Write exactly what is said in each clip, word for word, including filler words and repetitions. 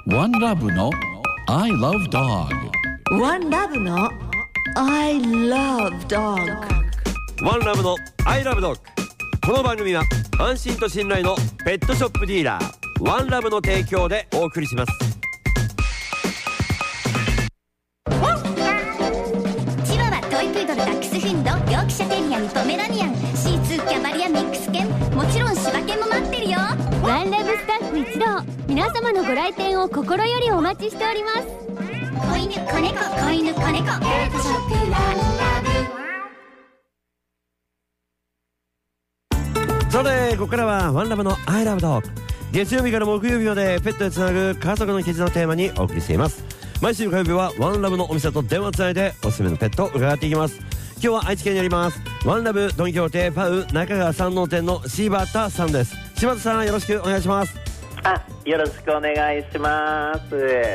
ワンラブの I love dog。 ワンラブの I love dog。 ワンラブの I love dog。 この番組は安心と信頼のペットショップディーラーワンラブの提供でお送りします。 チワワ、トイプードル、ダックスフンド、ヨークシャテリアにポメラニアン、シーツー、キャバリア、ミックス犬、もちろん柴犬も待ってるよ。 ワンラブスタッフ一同、皆様のご来店を心よりお待ちしております。 子犬、子猫、子犬、子猫、ペットショップワンラブ。 さてここからはワンラブの I love dog。 月曜日から木曜日までペットでつなぐ家族の絆をテーマにお送りしています。毎週火曜日はワンラブのお店と電話つないでおすすめのペットを伺っていきます。今日は愛知県にありますワンラブドンキホーテパウ中川三能店の柴田さんです。柴田さん、よろしくお願いします。 あ、よろしくお願いします。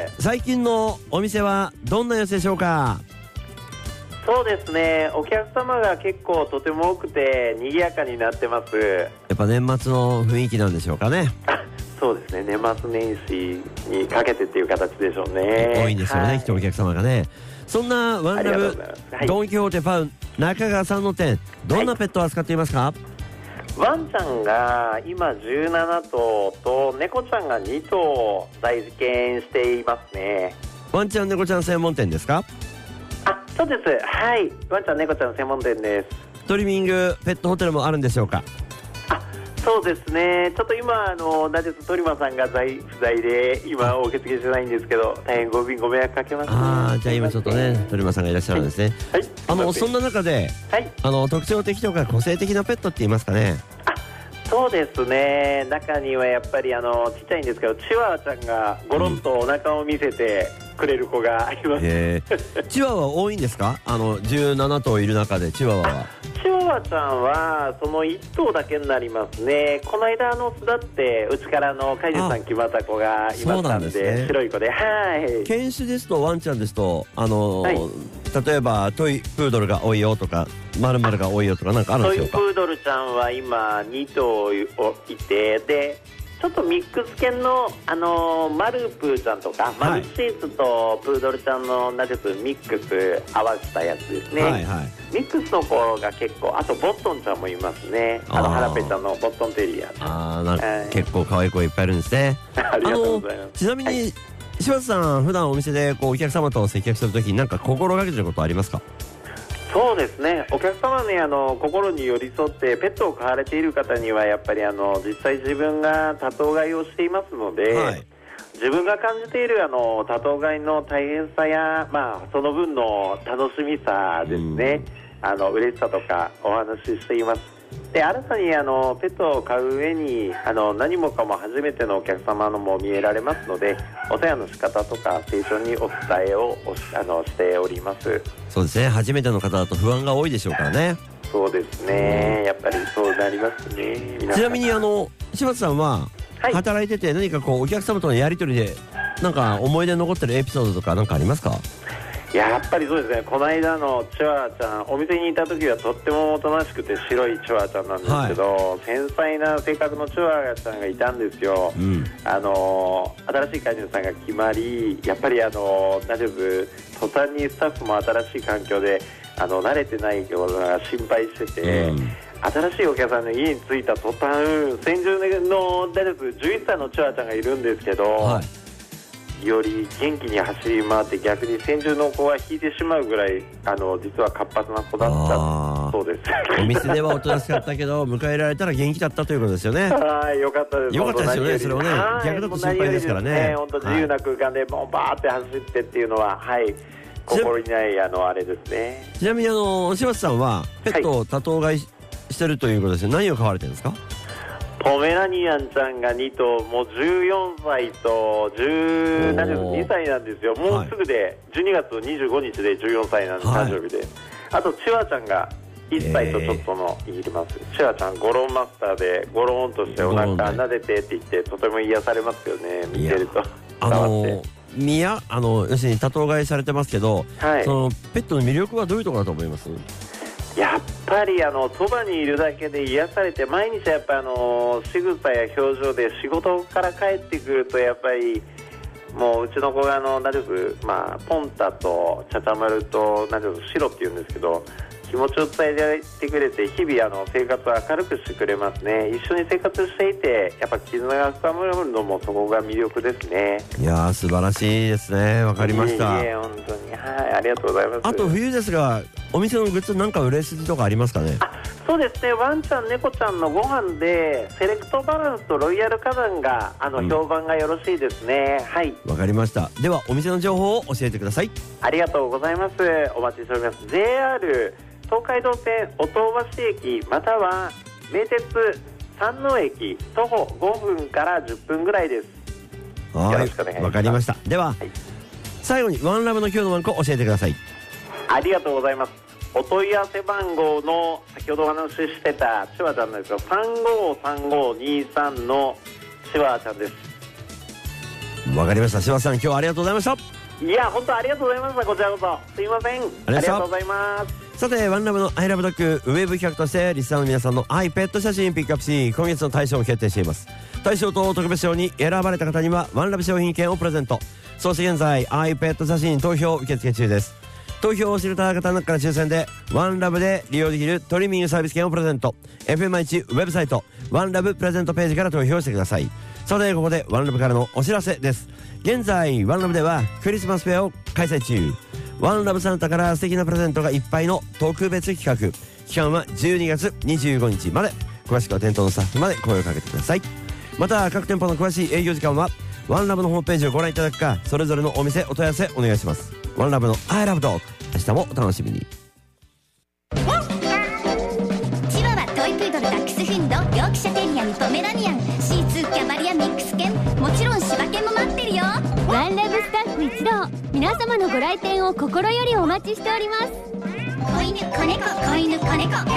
最近のお店はどんな様子でしょうか？ そうですね、お客様が結構とても多くて賑やかになってます。 やっぱ年末の雰囲気なんでしょうかね。 そうですね、年末年始にかけてっていう形でしょうね。 多いんですよね、 はい、 きっとお客様がね。そんなワンラブ、はい、ドンキホーテパウ中川さんの店、どんなペットを扱っていますか？ はい、ワンちゃんが今じゅうななとうと猫ちゃんがにとう在見していますね。 ワンちゃん猫ちゃん専門店ですか？ あ、そうです。はい、ワンちゃん猫ちゃん専門店です。 トリミングペットホテルもあるんでしょうか？ あ、そうですね、ちょっと今あのナジェストリマさんが在不在で今お受け付けしてないんですけど、大変ご便ご迷惑かけます、ね、 ああ、じゃあ今ちょっとねトリマさんがいらっしゃるんですね。 はい、はい、 あのそんな中で、はい、あの特徴的とか個性的なペットって言いますかね？ あ、そうですね、中にはやっぱりあのちっちゃいんですけどチワワちゃんがゴロンとお腹を見せてくれる子がいます、うんえー、チワワ多いんですか？あのじゅうななとういる中でチワワは。 チワワちゃんはそのいっとうだけになりますね。この間あの巣立ってうちからの飼い主さん決まった子がいましたん で, で、ね、白い子で、はい、 犬種ですとワンちゃんですとあの、はい、例えばトイプードルが多いよとか〇〇が多いよとかなんかあるんでしょうか？ トイプードルちゃんは今にとういて、でちょっとミックス犬の、あのー、マルプーちゃんとか、はい、マルシーツとプードルちゃんのなんですミックス合わせたやつですね、はいはい、ミックスの子が結構、あとボットンちゃんもいますね。あのハラペちゃんのボットンテリア。 あーなんか、はい、結構可愛い子いっぱいいるんですね。 ありがとうございます。 ちなみに、はい、柴田さん普段お店でこうお客様と接客するときに何か心がけてることありますか？ そうですね、お客様にあの心に寄り添ってペットを飼われている方にはやっぱりあの実際自分が多頭飼いをしていますので、はい、自分が感じているあの多頭飼いの大変さや、まあ、その分の楽しみさですね、あの嬉しさとかお話ししています。で新たにあのペットを飼う上にあの何もかも初めてのお客様のも見えられますので、お世話の仕方とか成長にお伝えをおあのしております。 そうですね、初めての方だと不安が多いでしょうからね。 そうですね、やっぱりそうなりますね。 ちなみにあの柴田さんは働いてて何かこうお客様とのやり取りでなんか思い出に残ってるエピソードとか何かありますか？ やっぱりそうですね、この間のチワワちゃん、お店にいた時はとってもおとなしくて白いチワワちゃんなんですけど、はい、繊細な性格のチワワちゃんがいたんですよ、うん、あの新しい飼い主さんが決まり、やっぱりあの大丈夫、途端にスタッフも新しい環境であの慣れてないような心配してて、うん、新しいお客さんの家に着いた途端、先住の大丈夫じゅういっさいのチワワちゃんがいるんですけど、はい、より元気に走り回って逆に先住の子が引いてしまうぐらいあの実は活発な子だったそうです。 お店ではおとなしかったけど迎えられたら元気だったということですよね。 はい、よかったです。 よかったですよね、それはね。逆だと心配ですからね。 本当自由な空間でボンバーって走ってっていうのは、はい、心にないあのあれですね。 ちなみにあの柴田さんはペットを多頭飼いしてるということですね。何を飼われてるんですか？ ポメラニアンちゃんがにとう、もうじゅうよんさいとじゅうにさいなんですよ。もうすぐでじゅうにがつにじゅうごにちでじゅうよんさいなんです、誕生日で。あとチワちゃんがいっさいとちょっとのいります。チワちゃんゴロンマスターでゴロンとしてお腹撫でてって言ってとても癒されますよね、見てると。 あのー、宮あの要するに多頭飼いされてますけど、はい、そのペットの魅力はどういうところだと思います？ やっぱりあのそばにいるだけで癒されて、毎日やっぱあの仕草や表情で仕事から帰ってくるとやっぱりもううちの子があの大丈夫、まあ、ポンタとチャチャマルと大丈夫シロって言うんですけど、気持ちを伝えてくれて日々あの生活を明るくしてくれますね。一緒に生活していてやっぱ絆が深まるのもそこが魅力ですね。 いやー素晴らしいですね。わかりました。 いえいえ本当に、はい、ありがとうございます。 あと冬ですがお店のグッズなんか売れ筋とかありますかね。 あ、そうですね、ワンちゃん猫ちゃんのご飯でセレクトバランスとロイヤル花壇があの、うん、評判がよろしいですね。はい、 わかりました。ではお店の情報を教えてください。 ありがとうございます。お待ちしております。 ジェイアール 東海道線音尾橋駅または名鉄山王駅徒歩ごふんからじゅっぷんぐらいです。 はい、 よろしくお願いします。 わかりました。では、はい、最後にワンラブの今日のワンコ教えてください。 ありがとうございます。お問い合わせ番号の先ほどお話ししてたチワちゃんなんですがさんごーさんごーにーさんのチワちゃんです。 わかりました。チワさん今日はありがとうございました。 いや本当ありがとうございました。こちらこそすいません。ありがとうございます。 さてワンラブのアイラブドッグウェブ企画としてリスナーの皆さんの愛ペット写真ピックアップし今月の大賞を決定しています。大賞と特別賞に選ばれた方にはワンラブ商品券をプレゼント。そして現在アイペット写真投票受付中です。投票を知れた方の中から抽選でワンラブで利用できるトリミングサービス券をプレゼント。 エフエムアイワン ウェブサイトワンラブプレゼントページから投票してください。さてここでワンラブからのお知らせです。現在ワンラブではクリスマスフェアを開催中。ワンラブサンタから素敵なプレゼントがいっぱいの特別企画。期間はじゅうにがつにじゅうごにちまで。詳しくは店頭のスタッフまで声をかけてください。また各店舗の詳しい営業時間はワンラブのホームページをご覧いただくかそれぞれのお店お問い合わせお願いします。ワンラブの I love dog 明日もお楽しみに。 チワワ、トイプードル、ダックスフィンド、ヨークシャテリアにポメラニアン、シーツー、キャバリア、ミックス犬、もちろん柴犬も待ってるよ。 ワンラブスタッフ一同皆様のご来店を心よりお待ちしております。 子犬子猫子犬子猫ペットショップワンラ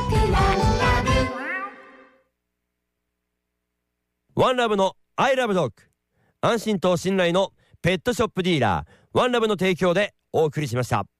ブワンラブの I love dog 安心と信頼のペットショップディーラーワンラブの提供でお送りしました。